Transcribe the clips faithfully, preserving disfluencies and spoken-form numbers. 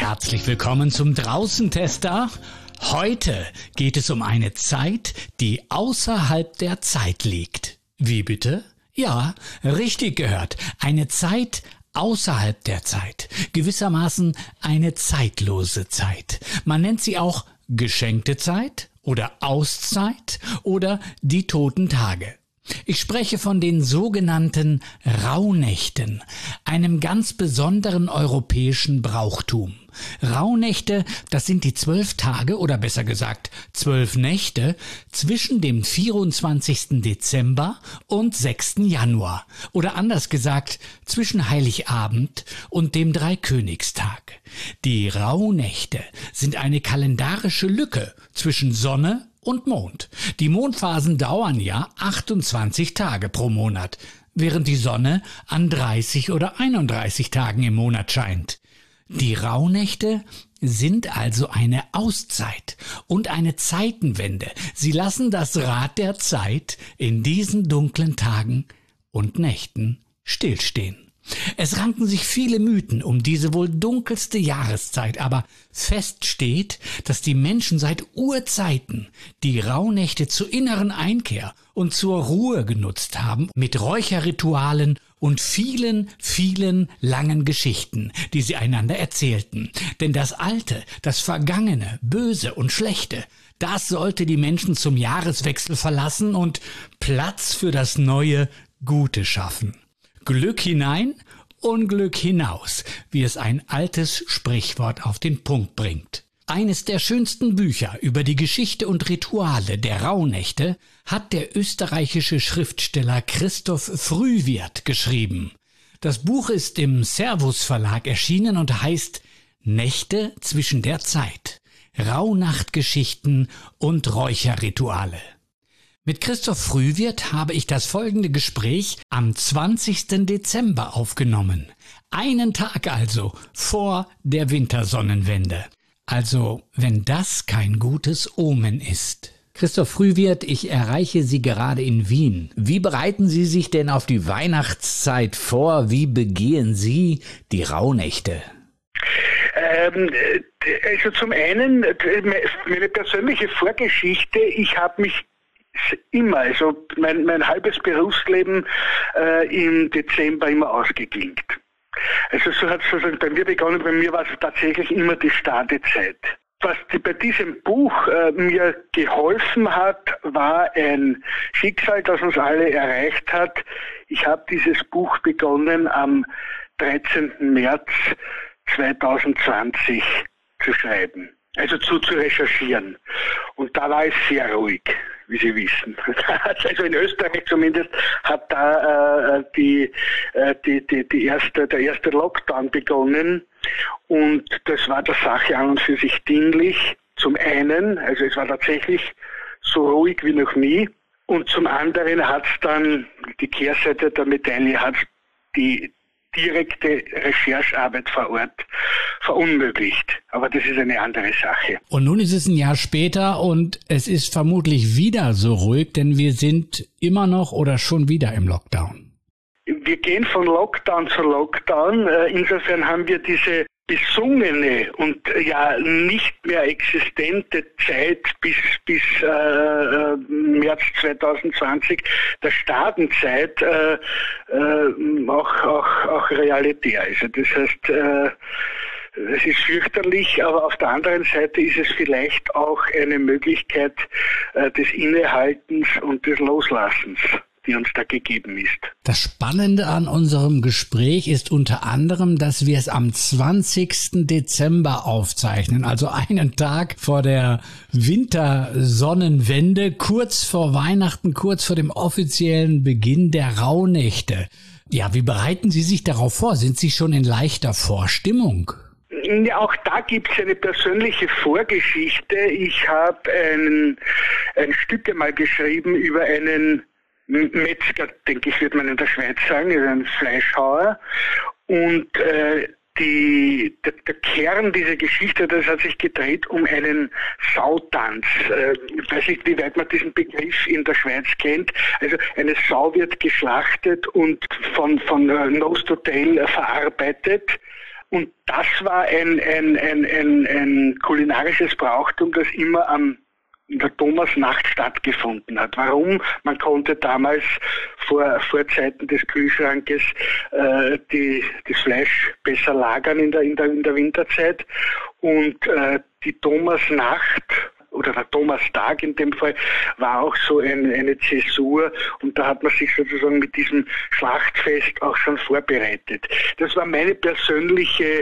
Herzlich willkommen zum Draußentester. Heute geht es um eine Zeit, die außerhalb der Zeit liegt. Wie bitte? Ja, richtig gehört. Eine Zeit außerhalb der Zeit. Gewissermaßen eine zeitlose Zeit. Man nennt sie auch geschenkte Zeit oder Auszeit oder die toten Tage. Ich spreche von den sogenannten Rauhnächten, einem ganz besonderen europäischen Brauchtum. Rauhnächte, das sind die zwölf Tage oder besser gesagt zwölf Nächte zwischen dem vierundzwanzigsten Dezember und sechsten Januar oder anders gesagt zwischen Heiligabend und dem Dreikönigstag. Die Rauhnächte sind eine kalendarische Lücke zwischen Sonne und Mond. Die Mondphasen dauern ja achtundzwanzig Tage pro Monat, während die Sonne an dreißig oder einunddreißig Tagen im Monat scheint. Die Rauhnächte sind also eine Auszeit und eine Zeitenwende. Sie lassen das Rad der Zeit in diesen dunklen Tagen und Nächten stillstehen. Es ranken sich viele Mythen um diese wohl dunkelste Jahreszeit, aber fest steht, dass die Menschen seit Urzeiten die Rauhnächte zur inneren Einkehr und zur Ruhe genutzt haben, mit Räucherritualen und vielen, vielen langen Geschichten, die sie einander erzählten. Denn das Alte, das Vergangene, Böse und Schlechte, das sollte die Menschen zum Jahreswechsel verlassen und Platz für das neue, Gute schaffen. Glück hinein, Unglück hinaus, wie es ein altes Sprichwort auf den Punkt bringt. Eines der schönsten Bücher über die Geschichte und Rituale der Rauhnächte hat der österreichische Schriftsteller Christoph Frühwirth geschrieben. Das Buch ist im Servus Verlag erschienen und heißt Nächte zwischen der Zeit, Rauhnachtgeschichten und Räucherrituale. Mit Christoph Frühwirth habe ich das folgende Gespräch am zwanzigsten Dezember aufgenommen. Einen Tag also vor der Wintersonnenwende. Also, wenn das kein gutes Omen ist. Christoph Frühwirth, ich erreiche Sie gerade in Wien. Wie bereiten Sie sich denn auf die Weihnachtszeit vor? Wie begehen Sie die Rauhnächte? Ähm, also zum einen, meine persönliche Vorgeschichte, ich habe mich immer, also mein, mein halbes Berufsleben äh, im Dezember immer ausgeklingt. Also so hat es sozusagen bei mir begonnen, bei mir war es tatsächlich immer die Stadezeit. Was die, bei diesem Buch äh, mir geholfen hat, war ein Schicksal, das uns alle erreicht hat. Ich habe dieses Buch begonnen am dreizehnten März zweitausendzwanzig zu schreiben, also zu, zu recherchieren. Und da war es sehr ruhig, wie Sie wissen. Also in Österreich zumindest hat da äh, die, äh, die, die, die erste, der erste Lockdown begonnen und das war der Sache an und für sich dienlich. Zum einen, also es war tatsächlich so ruhig wie noch nie und zum anderen hat es dann, die Kehrseite der Medaille hat die direkte Recherchearbeit vor Ort verunmöglicht. Aber das ist eine andere Sache. Und nun ist es ein Jahr später und es ist vermutlich wieder so ruhig, denn wir sind immer noch oder schon wieder im Lockdown. Wir gehen von Lockdown zu Lockdown. Insofern haben wir diese besungene und ja nicht mehr existente Zeit bis bis äh, März zweitausendzwanzig, der Stadenzeit, äh, äh, auch auch auch realitär. Also das heißt, äh, es ist fürchterlich, aber auf der anderen Seite ist es vielleicht auch eine Möglichkeit äh, des Innehaltens und des Loslassens, die uns da gegeben ist. Das Spannende an unserem Gespräch ist unter anderem, dass wir es am zwanzigsten Dezember aufzeichnen, also einen Tag vor der Wintersonnenwende, kurz vor Weihnachten, kurz vor dem offiziellen Beginn der Rauhnächte. Ja, wie bereiten Sie sich darauf vor? Sind Sie schon in leichter Vorstimmung? Ja, auch da gibt es eine persönliche Vorgeschichte. Ich habe ein, ein Stück einmal geschrieben über einen Metzger, denke ich, wird man in der Schweiz sagen, ist ein Fleischhauer. Und äh, die, der, der Kern dieser Geschichte, das hat sich gedreht um einen Sautanz. Äh, ich weiß nicht, wie weit man diesen Begriff in der Schweiz kennt. Also eine Sau wird geschlachtet und von, von äh, Nose to Tail äh, verarbeitet. Und das war ein, ein, ein, ein, ein kulinarisches Brauchtum, das immer am in der Thomasnacht stattgefunden hat. Warum? Man konnte damals vor, vor Zeiten des Kühlschrankes äh, die, das Fleisch besser lagern in der, in der, in der Winterzeit. Und äh, die Thomasnacht oder der Thomastag in dem Fall war auch so ein, eine Zäsur, und da hat man sich sozusagen mit diesem Schlachtfest auch schon vorbereitet. Das war meine persönliche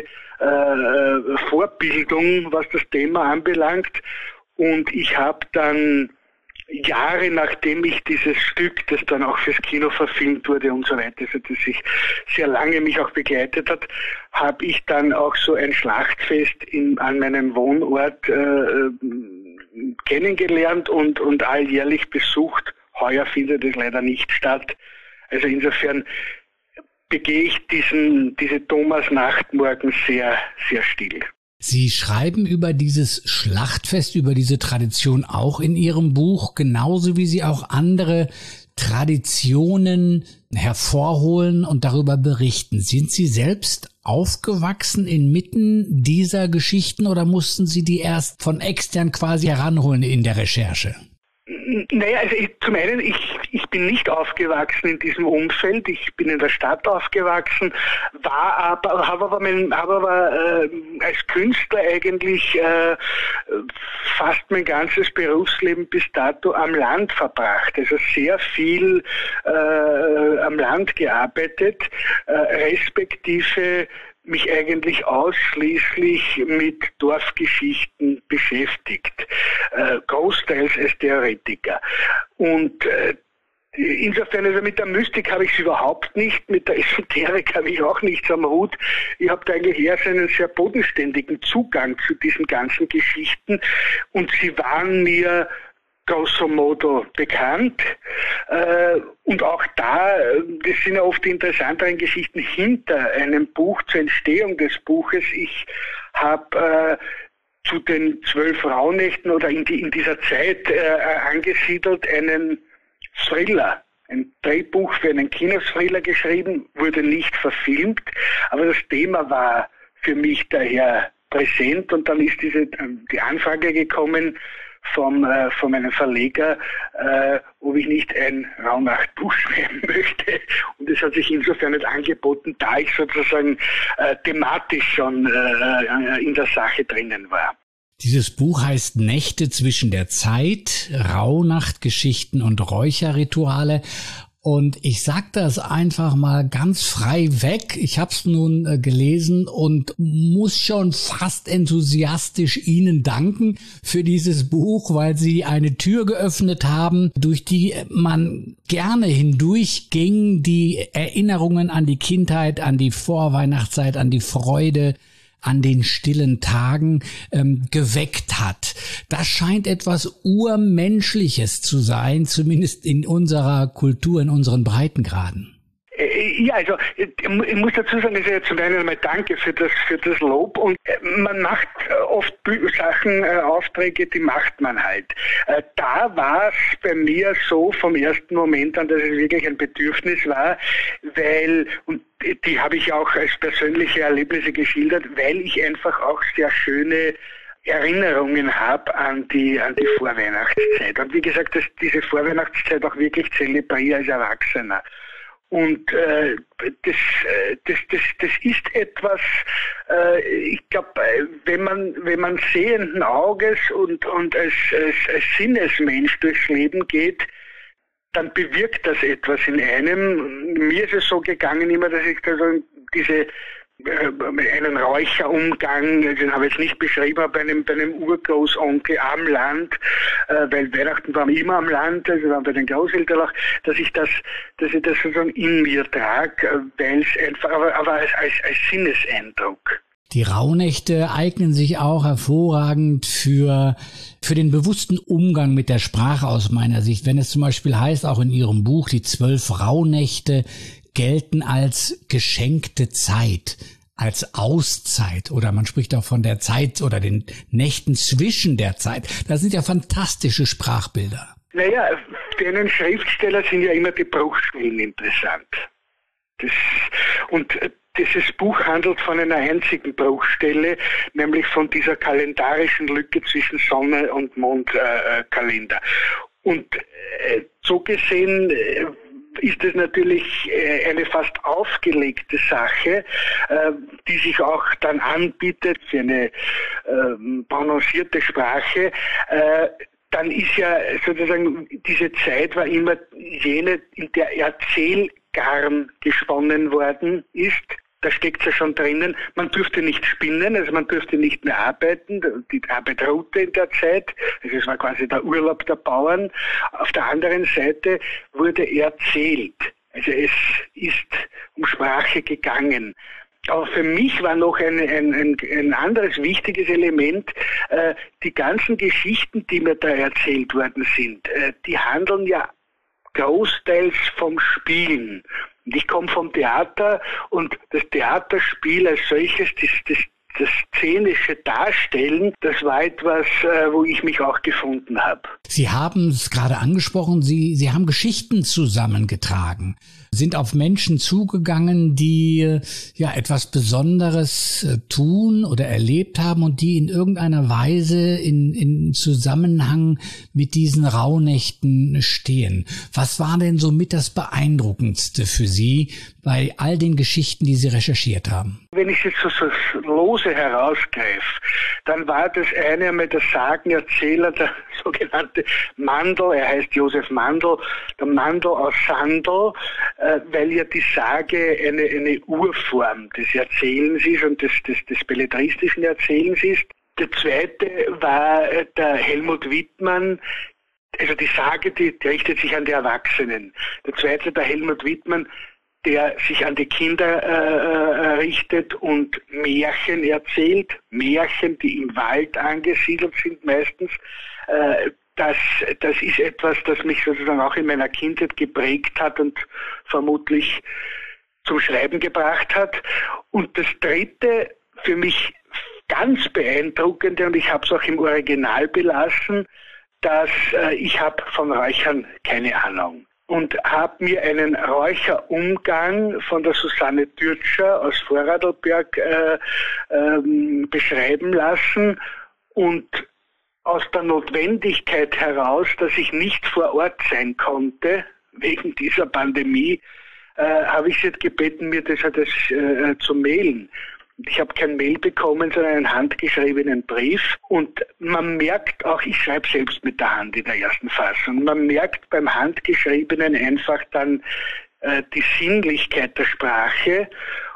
äh, Vorbildung, was das Thema anbelangt. Und ich habe dann Jahre, nachdem ich dieses Stück, das dann auch fürs Kino verfilmt wurde und so weiter, also das sich sehr lange mich auch begleitet hat, habe ich dann auch so ein Schlachtfest in, an meinem Wohnort äh, kennengelernt und, und alljährlich besucht. Heuer findet es leider nicht statt. Also insofern begehe ich diesen, diese Thomasnacht morgens sehr, sehr still. Sie schreiben über dieses Schlachtfest, über diese Tradition auch in Ihrem Buch, genauso wie Sie auch andere Traditionen hervorholen und darüber berichten. Sind Sie selbst aufgewachsen inmitten dieser Geschichten oder mussten Sie die erst von extern quasi heranholen in der Recherche? Naja, also ich, zum einen, ich, ich bin nicht aufgewachsen in diesem Umfeld, ich bin in der Stadt aufgewachsen, war aber, habe aber, mein, habe aber äh, als Künstler eigentlich äh, fast mein ganzes Berufsleben bis dato am Land verbracht, also sehr viel äh, am Land gearbeitet, äh, respektive mich eigentlich ausschließlich mit Dorfgeschichten beschäftigt, äh, großteils als Theoretiker. Und äh, insofern, also mit der Mystik habe ich es überhaupt nicht, mit der Esoterik habe ich auch nichts am Hut. Ich habe da eigentlich eher so einen sehr bodenständigen Zugang zu diesen ganzen Geschichten, und sie waren mir grosso modo bekannt. Äh, und auch da, das sind ja oft die interessanteren Geschichten hinter einem Buch, zur Entstehung des Buches. Ich habe äh, zu den zwölf Rauhnächten oder in, die, in dieser Zeit äh, angesiedelt einen Thriller, ein Drehbuch für einen Kinothriller geschrieben, wurde nicht verfilmt, aber das Thema war für mich daher präsent, und dann ist diese die Anfrage gekommen vom äh, von meinem Verleger, äh, ob ich nicht ein Rauhnacht-Buch schreiben möchte, und es hat sich insofern nicht angeboten, da ich sozusagen äh, thematisch schon äh, in der Sache drinnen war. Dieses Buch heißt Nächte zwischen der Zeit, Rauhnacht-Geschichten und Räucherrituale. Und ich sag das einfach mal ganz frei weg. Ich habe es nun äh, gelesen und muss schon fast enthusiastisch Ihnen danken für dieses Buch, weil Sie eine Tür geöffnet haben, durch die man gerne hindurchging, die Erinnerungen an die Kindheit, an die Vorweihnachtszeit, an die Freude, an den stillen Tagen ähm, geweckt hat. Das scheint etwas Urmenschliches zu sein, zumindest in unserer Kultur, in unseren Breitengraden. Ja, also ich muss dazu sagen, also zum einen einmal danke für das für das Lob, und man macht oft Sachen, Aufträge, die macht man halt. Da war es bei mir so vom ersten Moment an, dass es wirklich ein Bedürfnis war, weil, und die habe ich auch als persönliche Erlebnisse geschildert, weil ich einfach auch sehr schöne Erinnerungen habe an die an die Vorweihnachtszeit. Und wie gesagt, dass diese Vorweihnachtszeit auch wirklich zelebriere als Erwachsener. Und äh, das, das, das, das ist etwas, äh, ich glaube, wenn man, wenn man sehenden Auges und, und als, als, als Sinnesmensch durchs Leben geht, dann bewirkt das etwas in einem. Mir ist es so gegangen immer, dass ich da so diese einen Räucherumgang, den habe ich jetzt nicht beschrieben, aber bei einem, bei einem Urgroßonkel am Land, äh, weil Weihnachten waren wir immer am Land, also waren bei den Großeltern auch, dass ich das, dass ich das sozusagen in mir trage, weil es einfach, aber, aber als, als, als Sinneseindruck. Die Rauhnächte eignen sich auch hervorragend für, für den bewussten Umgang mit der Sprache aus meiner Sicht. Wenn es zum Beispiel heißt, auch in Ihrem Buch, die zwölf Rauhnächte gelten als geschenkte Zeit, als Auszeit, oder man spricht auch von der Zeit oder den Nächten zwischen der Zeit. Das sind ja fantastische Sprachbilder. Naja, für einen Schriftsteller sind ja immer die Bruchstellen interessant. Das, Und dieses Buch handelt von einer einzigen Bruchstelle, nämlich von dieser kalendarischen Lücke zwischen Sonne- und Mondkalender. Äh, und äh, so gesehen äh, ist es natürlich äh, eine fast aufgelegte Sache, äh, die sich auch dann anbietet für eine äh, prononcierte Sprache. Äh, dann ist ja sozusagen, diese Zeit war immer jene, in der Erzählgarn gesponnen worden ist. Da steckt ja schon drinnen, man dürfte nicht spinnen, also man dürfte nicht mehr arbeiten, die Arbeit ruhte in der Zeit, also es war quasi der Urlaub der Bauern. Auf der anderen Seite wurde erzählt, also es ist um Sprache gegangen. Aber für mich war noch ein, ein, ein, ein anderes wichtiges Element, äh, die ganzen Geschichten, die mir da erzählt worden sind, äh, die handeln ja großteils vom Spielen. Und ich komme vom Theater und das Theaterspiel als solches, das, das, das szenische Darstellen, das war etwas, äh, wo ich mich auch gefunden habe. Sie haben es gerade angesprochen, Sie, Sie haben Geschichten zusammengetragen, sind auf Menschen zugegangen, die ja etwas Besonderes äh, tun oder erlebt haben und die in irgendeiner Weise in, in Zusammenhang mit diesen Rauhnächten stehen. Was war denn so mit das Beeindruckendste für Sie bei all den Geschichten, die Sie recherchiert haben? Wenn ich jetzt so, so lose herausgreife, dann war das eine einmal der Sagenerzähler, der sogenannte Mandl, er heißt Josef Mandl, der Mandl aus Sandl, äh, weil ja die Sage eine, eine Urform des Erzählens ist und des, des, des belletristischen Erzählens ist. Der zweite war der Helmut Wittmann, also die Sage, die, die richtet sich an die Erwachsenen. Der zweite, der Helmut Wittmann, der sich an die Kinder äh, richtet und Märchen erzählt, Märchen, die im Wald angesiedelt sind meistens. Äh, das, das ist etwas, das mich sozusagen auch in meiner Kindheit geprägt hat und vermutlich zum Schreiben gebracht hat. Und das dritte, für mich ganz beeindruckende, und ich habe es auch im Original belassen, dass äh, ich habe von Räuchern keine Ahnung. Und habe mir einen Räucherumgang von der Susanne Türtscher aus Vorarlberg äh, ähm, beschreiben lassen und aus der Notwendigkeit heraus, dass ich nicht vor Ort sein konnte, wegen dieser Pandemie, äh, habe ich sie gebeten, mir das, das äh, zu mailen. Ich habe kein Mail bekommen, sondern einen handgeschriebenen Brief. Und man merkt auch, ich schreibe selbst mit der Hand in der ersten Fassung, man merkt beim Handgeschriebenen einfach dann äh, die Sinnlichkeit der Sprache.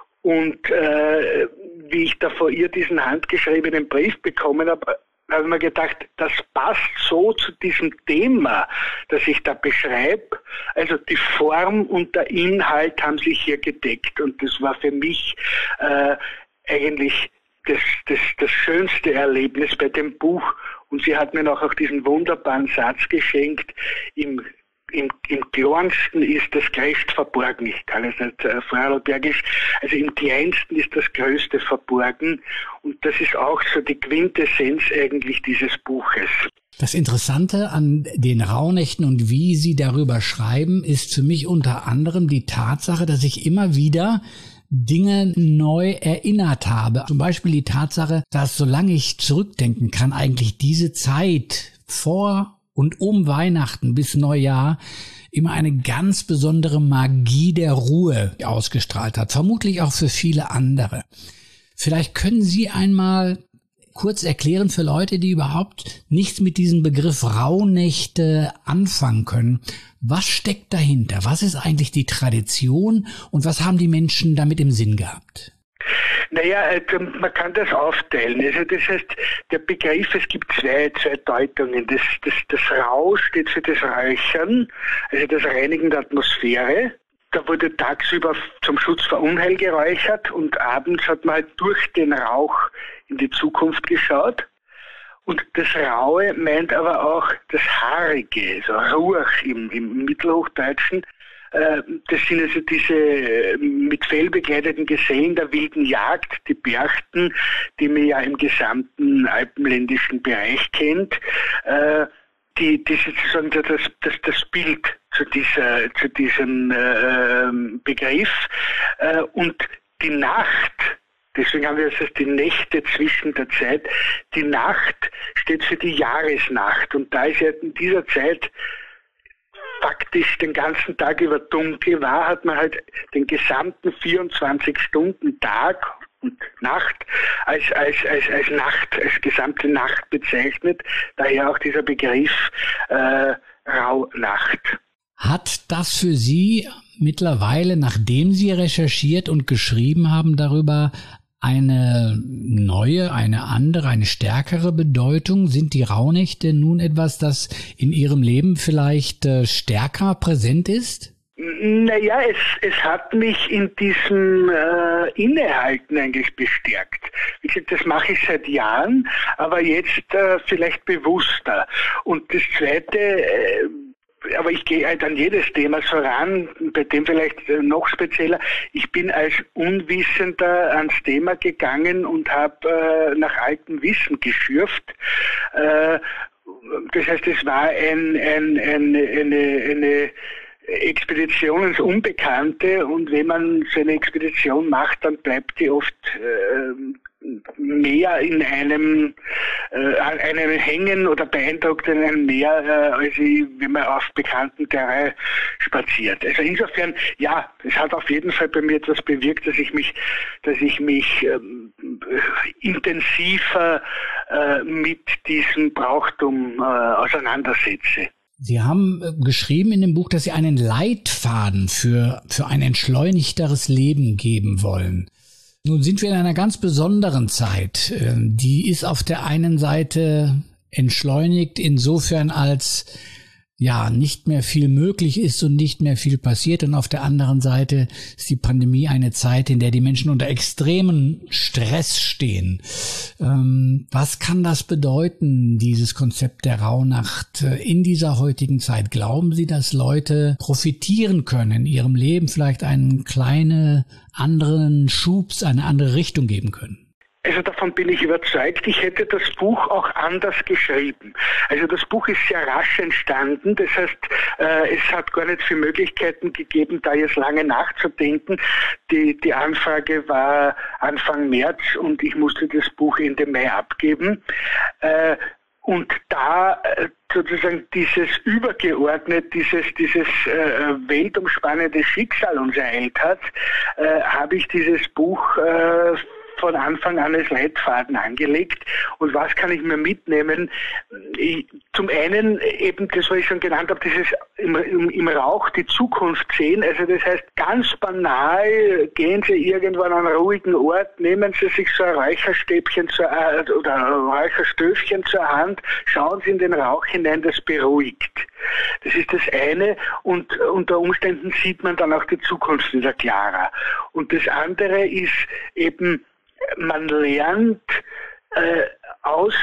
Und äh, wie ich da vor ihr diesen handgeschriebenen Brief bekommen habe, habe ich mir gedacht, das passt so zu diesem Thema, das ich da beschreibe. Also die Form und der Inhalt haben sich hier gedeckt. Und das war für mich äh, eigentlich das, das, das schönste Erlebnis bei dem Buch. Und sie hat mir noch auch diesen wunderbaren Satz geschenkt, im, im, im Kleinsten ist das Größte verborgen. Ich kann es nicht äh, vorarlbergisch. Also im Kleinsten ist das Größte verborgen. Und das ist auch so die Quintessenz eigentlich dieses Buches. Das Interessante an den Rauhnächten und wie Sie darüber schreiben, ist für mich unter anderem die Tatsache, dass ich immer wieder Dinge neu erinnert habe. Zum Beispiel die Tatsache, dass solange ich zurückdenken kann, eigentlich diese Zeit vor und um Weihnachten bis Neujahr immer eine ganz besondere Magie der Ruhe ausgestrahlt hat. Vermutlich auch für viele andere. Vielleicht können Sie einmal kurz erklären für Leute, die überhaupt nichts mit diesem Begriff Rauhnächte anfangen können. Was steckt dahinter? Was ist eigentlich die Tradition und was haben die Menschen damit im Sinn gehabt? Naja, man kann das aufteilen. Also das heißt, der Begriff, es gibt zwei, zwei Deutungen. Das, das, das Rau steht für das Räuchern, also das Reinigen der Atmosphäre. Da wurde tagsüber zum Schutz vor Unheil geräuchert und abends hat man halt durch den Rauch in die Zukunft geschaut. Und das Raue meint aber auch das Haarige, also Ruach im, im Mittelhochdeutschen. Äh, das sind also diese mit Fell bekleideten Gesellen der wilden Jagd, die Berchten, die man ja im gesamten alpenländischen Bereich kennt. Äh, die, das ist sozusagen das, das, das Bild zu dieser, zu diesem äh, Begriff. Äh, und die Nacht, deswegen haben wir das als die Nächte zwischen der Zeit, die Nacht steht für die Jahresnacht. Und da es ja in dieser Zeit faktisch den ganzen Tag über dunkel war, hat man halt den gesamten vierundzwanzig Stunden Tag und Nacht als, als, als, als Nacht, als gesamte Nacht bezeichnet. Daher auch dieser Begriff äh, Rauhnacht. Hat das für Sie mittlerweile, nachdem Sie recherchiert und geschrieben haben darüber, eine neue, eine andere, eine stärkere Bedeutung? Sind die Rauhnächte nun etwas, das in Ihrem Leben vielleicht äh, stärker präsent ist? Naja, es, es hat mich in diesem äh, Innehalten eigentlich bestärkt. Wie gesagt, das mache ich seit Jahren, aber jetzt äh, vielleicht bewusster. Und das Zweite, äh, aber ich gehe halt an jedes Thema so ran, bei dem vielleicht noch spezieller. Ich bin als Unwissender ans Thema gegangen und habe äh, nach altem Wissen geschürft. Äh, das heißt, es war ein, ein, ein, eine, eine Expedition ins Unbekannte, und wenn man so eine Expedition macht, dann bleibt die oft äh, mehr in einem, äh, einem hängen oder beeindruckt in einem mehr, äh, als ich, wenn man auf bekannten Terrain spaziert. Also insofern, ja, es hat auf jeden Fall bei mir etwas bewirkt, dass ich mich, dass ich mich ähm, intensiver äh, mit diesem Brauchtum äh, auseinandersetze. Sie haben geschrieben in dem Buch, dass Sie einen Leitfaden für, für ein entschleunigteres Leben geben wollen. Nun sind wir in einer ganz besonderen Zeit. Die ist auf der einen Seite entschleunigt insofern, als ja nicht mehr viel möglich ist und nicht mehr viel passiert. Und auf der anderen Seite ist die Pandemie eine Zeit, in der die Menschen unter extremen Stress stehen. Ähm, was kann das bedeuten, dieses Konzept der Rauhnacht in dieser heutigen Zeit? Glauben Sie, dass Leute profitieren können, in ihrem Leben vielleicht einen kleinen anderen Schubs, eine andere Richtung geben können? Also davon bin ich überzeugt. Ich hätte das Buch auch anders geschrieben. Also das Buch ist sehr rasch entstanden. Das heißt, äh, es hat gar nicht viele Möglichkeiten gegeben, da jetzt lange nachzudenken. Die, die Anfrage war Anfang März und ich musste das Buch Ende Mai abgeben. Äh, Und da äh, sozusagen dieses übergeordnet, dieses dieses äh, weltumspannende Schicksal uns ereilt hat, äh, habe ich dieses Buch äh, von Anfang an als Leitfaden angelegt. Und was kann ich mir mitnehmen? Ich, zum einen eben das, was ich schon genannt habe, dieses im, im, im Rauch die Zukunft sehen. Also das heißt, ganz banal, gehen Sie irgendwann an einen ruhigen Ort, nehmen Sie sich so ein Räucherstäbchen zur, äh, oder ein Räucherstöfchen zur Hand, schauen Sie in den Rauch hinein, das beruhigt. Das ist das eine, und unter Umständen sieht man dann auch die Zukunft wieder klarer. Und das andere ist eben, man lernt äh, aus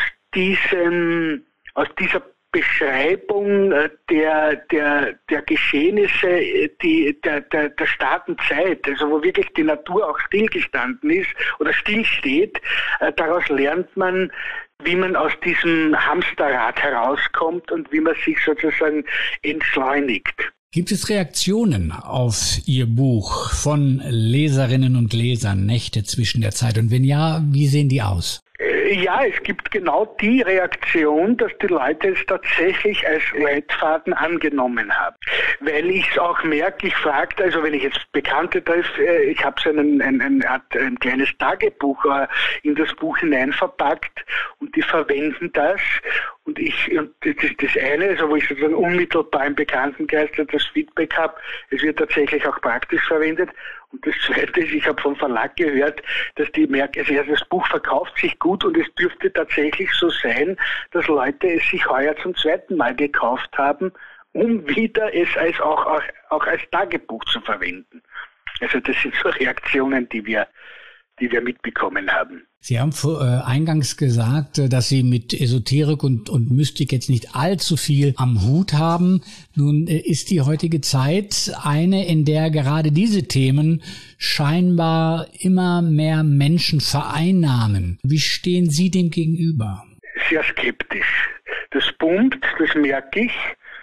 diesem, aus dieser Beschreibung äh, der, der, der Geschehnisse die, der, der, der Staarzeit, also wo wirklich die Natur auch stillgestanden ist oder stillsteht, äh, daraus lernt man, wie man aus diesem Hamsterrad herauskommt und wie man sich sozusagen entschleunigt. Gibt es Reaktionen auf Ihr Buch von Leserinnen und Lesern, Nächte zwischen der Zeit? Und wenn ja, wie sehen die aus? Ja, es gibt genau die Reaktion, dass die Leute es tatsächlich als Leitfaden angenommen haben. Weil ich es auch merke, ich frage, also wenn ich jetzt Bekannte treffe, ich habe so einen, ein, ein, ein kleines Tagebuch in das Buch hinein verpackt und die verwenden das. Und ich, und das ist das eine, also wo ich sozusagen unmittelbar im Bekanntenkreis das Feedback habe, es wird tatsächlich auch praktisch verwendet. Und das zweite ist, ich habe vom Verlag gehört, dass die merken, also das Buch verkauft sich gut und es dürfte tatsächlich so sein, dass Leute es sich heuer zum zweiten Mal gekauft haben, um wieder es als auch, auch, auch als Tagebuch zu verwenden. Also das sind so Reaktionen, die wir, die wir mitbekommen haben. Sie haben vor, äh, eingangs gesagt, äh, dass Sie mit Esoterik und, und Mystik jetzt nicht allzu viel am Hut haben. Nun äh, ist die heutige Zeit eine, in der gerade diese Themen scheinbar immer mehr Menschen vereinnahmen. Wie stehen Sie dem gegenüber? Sehr skeptisch. Das boomt, das merke ich.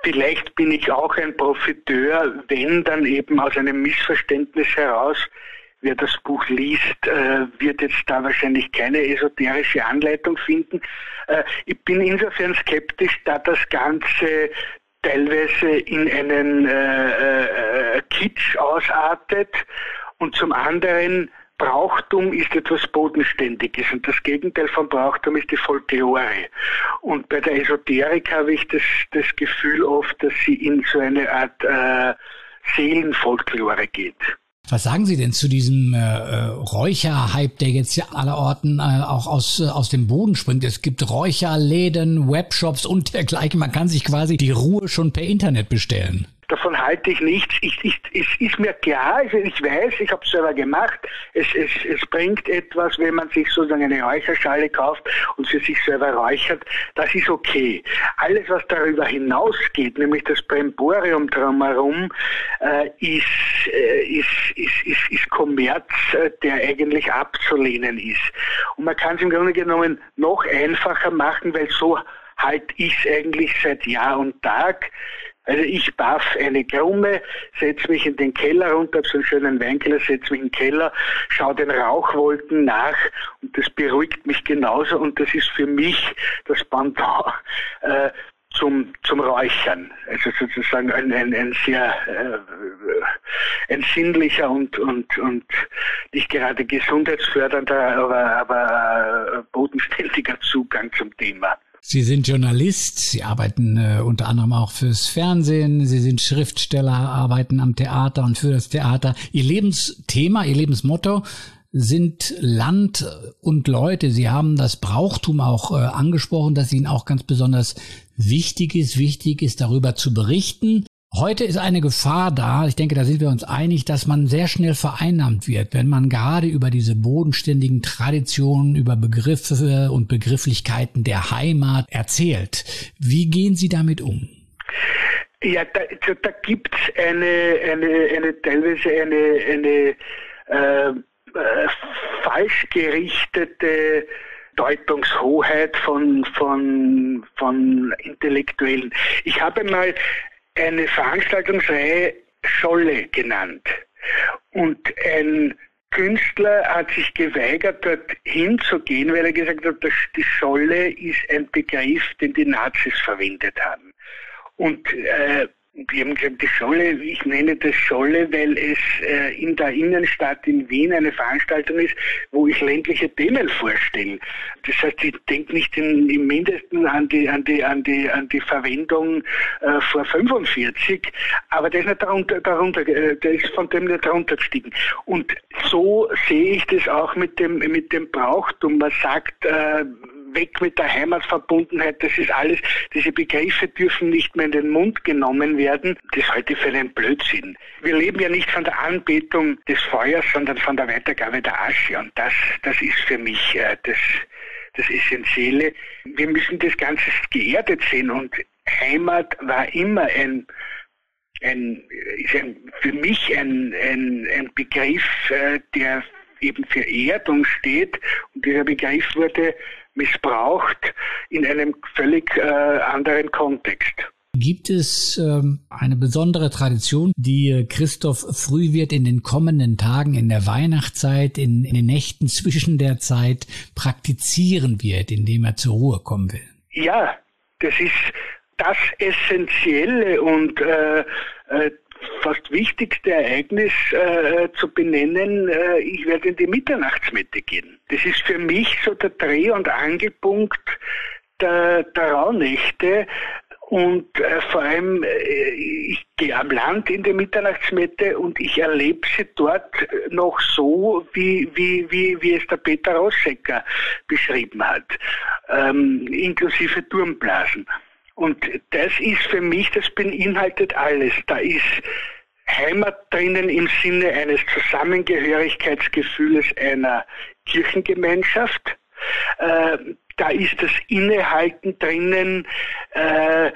Vielleicht bin ich auch ein Profiteur, wenn dann eben aus einem Missverständnis heraus, wer das Buch liest, äh, wird jetzt da wahrscheinlich keine esoterische Anleitung finden. Äh, ich bin insofern skeptisch, da das Ganze teilweise in einen äh, äh, Kitsch ausartet und zum anderen Brauchtum ist etwas Bodenständiges und das Gegenteil von Brauchtum ist die Folklore. Und bei der Esoterik habe ich das, das Gefühl oft, dass sie in so eine Art äh, Seelenfolklore geht. Was sagen Sie denn zu diesem äh, Räucherhype, der jetzt ja allerorten äh, auch aus äh, aus dem Boden springt? Es gibt Räucherläden, Webshops und dergleichen. Man kann sich quasi die Ruhe schon per Internet bestellen. Davon halte ich nichts. Ich, ich, es ist mir klar, also ich weiß, ich habe es selber gemacht, es, es, es bringt etwas, wenn man sich sozusagen eine Räucherschale kauft und für sich selber räuchert, das ist okay. Alles, was darüber hinausgeht, nämlich das Brimborium drumherum, äh, ist, äh, ist, ist, ist, ist Kommerz, äh, der eigentlich abzulehnen ist. Und man kann es im Grunde genommen noch einfacher machen, weil so halte ich es eigentlich seit Jahr und Tag. Also ich baff eine Krumme, setze mich in den Keller runter, habe so einen schönen Weinkeller, setze mich in den Keller, schaue den Rauchwolken nach und das beruhigt mich genauso und das ist für mich das Pendant äh, zum zum Räuchern. Also sozusagen ein, ein, ein sehr äh, ein sinnlicher und und und nicht gerade gesundheitsfördernder, aber aber äh, bodenständiger Zugang zum Thema. Sie sind Journalist, Sie arbeiten äh, unter anderem auch fürs Fernsehen, Sie sind Schriftsteller, arbeiten am Theater und für das Theater. Ihr Lebensthema, Ihr Lebensmotto sind Land und Leute. Sie haben das Brauchtum auch äh, angesprochen, das Ihnen auch ganz besonders wichtig ist. Wichtig ist, darüber zu berichten. Heute ist eine Gefahr da, ich denke, da sind wir uns einig, dass man sehr schnell vereinnahmt wird, wenn man gerade über diese bodenständigen Traditionen, über Begriffe und Begrifflichkeiten der Heimat erzählt. Wie gehen Sie damit um? Ja, da, da gibt's eine, eine, eine teilweise eine, eine äh, äh, falsch gerichtete Deutungshoheit von, von, von Intellektuellen. Ich habe mal eine Veranstaltungsreihe Scholle genannt. Und ein Künstler hat sich geweigert, dort hinzugehen, weil er gesagt hat, dass die Scholle ist ein Begriff, den die Nazis verwendet haben. Und äh, die haben gesagt, die Scholle, ich nenne das Scholle, weil es äh, in der Innenstadt in Wien eine Veranstaltung ist, wo ich ländliche Themen vorstelle. Das heißt, ich denke nicht in, im Mindesten an die, an die, an die, an die Verwendung äh, vor fünfundvierzig, aber der ist nicht darunter, darunter, äh, der ist von dem nicht runtergestiegen. Und so sehe ich das auch mit dem, mit dem Brauchtum. Man sagt, äh, weg mit der Heimatverbundenheit, das ist alles, diese Begriffe dürfen nicht mehr in den Mund genommen werden. Das halte ich für einen Blödsinn. Wir leben ja nicht von der Anbetung des Feuers, sondern von der Weitergabe der Asche und das, das ist für mich äh, das, das Essentielle. Wir müssen das Ganze geerdet sehen und Heimat war immer ein ein, ist ein, für mich ein, ein, ein Begriff, äh, der eben für Erdung steht und dieser Begriff wurde missbraucht in einem völlig äh, anderen Kontext. Gibt es ähm, eine besondere Tradition, die Christoph Frühwirth in den kommenden Tagen, in der Weihnachtszeit, in, in den Nächten zwischen der Zeit praktizieren wird, indem er zur Ruhe kommen will? Ja, das ist das Essentielle und äh, äh, fast wichtigste Ereignis äh, zu benennen, äh, ich werde in die Mitternachtsmette gehen. Das ist für mich so der Dreh- und Angelpunkt der, der Rauhnächte und äh, vor allem, äh, ich gehe am Land in die Mitternachtsmette und ich erlebe sie dort noch so, wie, wie, wie, wie es der Peter Rossecker beschrieben hat, ähm, inklusive Turmblasen. Und das ist für mich, das beinhaltet alles. Da ist Heimat drinnen im Sinne eines Zusammengehörigkeitsgefühls einer Kirchengemeinschaft. Äh, da ist das Innehalten drinnen, äh,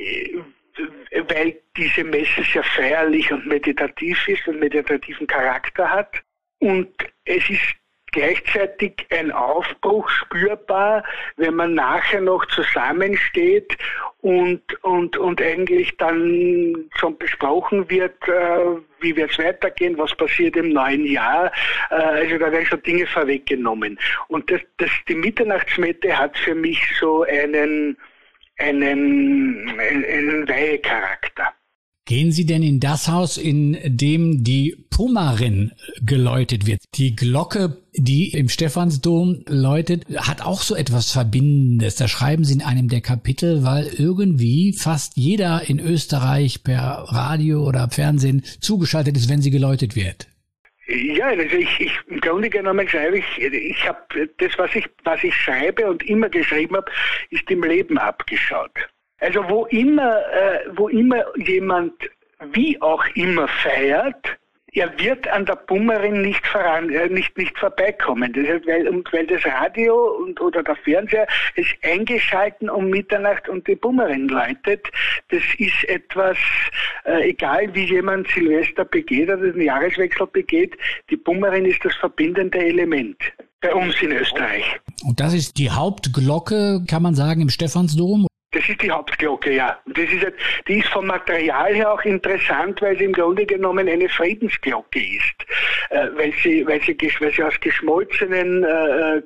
weil diese Messe sehr feierlich und meditativ ist und meditativen Charakter hat. Und es ist gleichzeitig ein Aufbruch spürbar, wenn man nachher noch zusammensteht und, und, und eigentlich dann schon besprochen wird, äh, wie wird es weitergehen, was passiert im neuen Jahr. Äh, also da werden schon Dinge vorweggenommen. Und das, das, die Mitternachtsmette hat für mich so einen, einen, einen, einen Weihecharakter. Gehen Sie denn in das Haus, in dem die Pummerin geläutet wird? Die Glocke, die im Stephansdom läutet, hat auch so etwas Verbindendes. Da schreiben Sie in einem der Kapitel, weil irgendwie fast jeder in Österreich per Radio oder Fernsehen zugeschaltet ist, wenn sie geläutet wird. Ja, also ich, ich im Grunde genommen schreibe ich, ich habe das, was ich, was ich schreibe und immer geschrieben habe, ist im Leben abgeschaut. Also wo immer, äh, wo immer jemand wie auch immer feiert, er wird an der Pummerin nicht voran, äh, nicht nicht vorbeikommen. Das heißt, weil und weil das Radio und oder der Fernseher ist eingeschalten um Mitternacht und die Pummerin läutet. Das ist etwas, äh, egal wie jemand Silvester begeht oder den Jahreswechsel begeht, die Pummerin ist das verbindende Element bei uns in Österreich. Und das ist die Hauptglocke, kann man sagen, im Stephansdom? Das ist die Hauptglocke, ja. Das ist, die ist vom Material her auch interessant, weil sie im Grunde genommen eine Friedensglocke ist. Äh, weil, sie, weil, sie, weil sie aus geschmolzenen äh,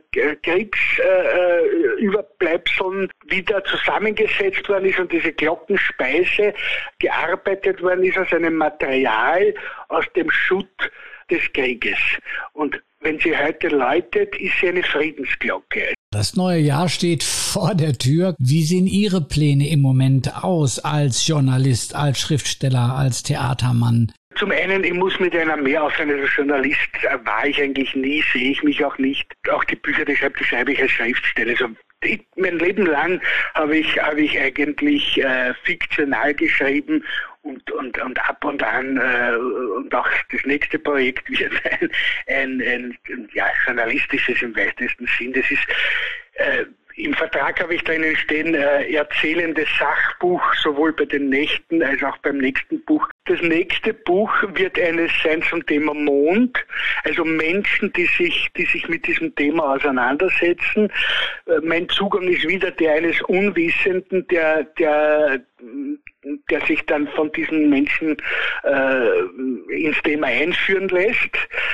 Kriegsüberbleibseln äh, wieder zusammengesetzt worden ist und diese Glockenspeise gearbeitet worden ist aus einem Material aus dem Schutt des Krieges. Und wenn sie heute läutet, ist sie eine Friedensglocke. Das neue Jahr steht vor der Tür. Wie sehen Ihre Pläne im Moment aus als Journalist, als Schriftsteller, als Theatermann? Zum einen, ich muss mit einer mehr aufhören. Als Journalist war ich eigentlich nie, sehe ich mich auch nicht. Auch die Bücher, die schreibe, die schreibe ich als Schriftsteller. Also ich, mein Leben lang habe ich, habe ich eigentlich äh, fiktional geschrieben und, und, und ab und an, äh, und auch das nächste Projekt wird ein, ein, ein, ein ja, journalistisches im weitesten Sinn. Das ist, äh, im Vertrag habe ich drinnen stehen, äh, erzählendes Sachbuch, sowohl bei den Nächten als auch beim nächsten Buch. Das nächste Buch wird eines sein zum Thema Mond, also Menschen, die sich, die sich mit diesem Thema auseinandersetzen. Äh, mein Zugang ist wieder der eines Unwissenden, der, der, der sich dann von diesen Menschen äh, ins Thema einführen lässt.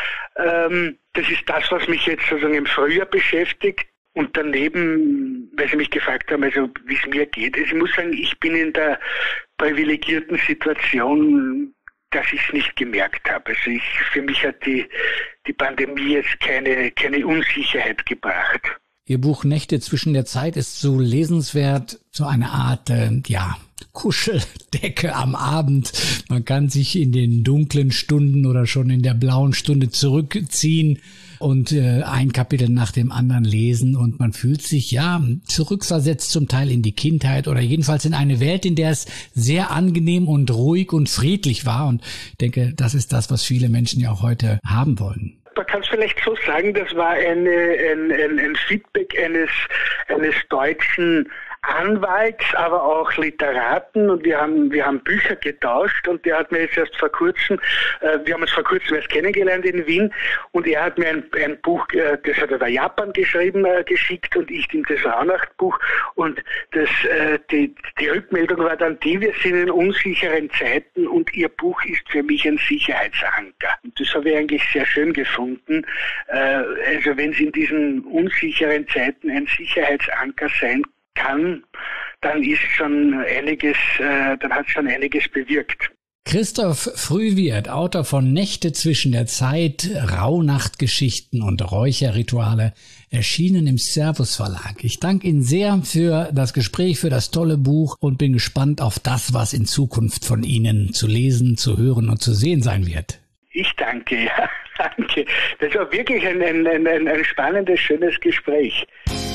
Ähm, das ist das, was mich jetzt sozusagen im Frühjahr beschäftigt. Und daneben, weil Sie mich gefragt haben, also wie es mir geht. Also ich muss sagen, ich bin in der privilegierten Situation, dass ich es nicht gemerkt habe. Also ich, für mich hat die, die Pandemie jetzt keine, keine Unsicherheit gebracht. Ihr Buch Nächte zwischen der Zeit ist so lesenswert, so eine Art, äh, ja, Kuscheldecke am Abend. Man kann sich in den dunklen Stunden oder schon in der blauen Stunde zurückziehen und äh, ein Kapitel nach dem anderen lesen und man fühlt sich ja zurückversetzt zum Teil in die Kindheit oder jedenfalls in eine Welt, in der es sehr angenehm und ruhig und friedlich war, und ich denke, das ist das, was viele Menschen ja auch heute haben wollen. Man kann es vielleicht so sagen, das war eine, ein, ein, ein Feedback eines, eines deutschen Anwalts, aber auch Literaten, und wir haben wir haben Bücher getauscht, und der hat mir jetzt erst vor kurzem, äh, wir haben uns vor kurzem erst kennengelernt in Wien, und er hat mir ein, ein Buch, äh, das hat er über Japan geschrieben, äh, geschickt, und ich ihm das Rauhnacht-Buch, und das äh, die, die Rückmeldung war dann die, wir sind in unsicheren Zeiten und Ihr Buch ist für mich ein Sicherheitsanker. Und das habe ich eigentlich sehr schön gefunden. Äh, also wenn es in diesen unsicheren Zeiten ein Sicherheitsanker sein kann, dann ist schon einiges, äh, dann hat schon einiges bewirkt. Christoph Frühwirt, Autor von Nächte zwischen der Zeit, Rauhnachtgeschichten und Räucherrituale, erschienen im Servus Verlag. Ich danke Ihnen sehr für das Gespräch, für das tolle Buch und bin gespannt auf das, was in Zukunft von Ihnen zu lesen, zu hören und zu sehen sein wird. Ich danke, ja, danke. Das war wirklich ein, ein, ein, ein spannendes, schönes Gespräch.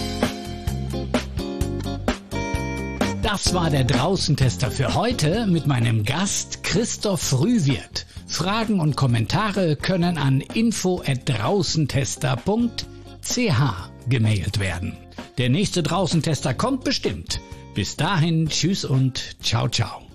Das war der Draußentester für heute mit meinem Gast Christoph Frühwirt. Fragen und Kommentare können an info at draußentester punkt c h gemailt werden. Der nächste Draußentester kommt bestimmt. Bis dahin, tschüss und ciao, ciao.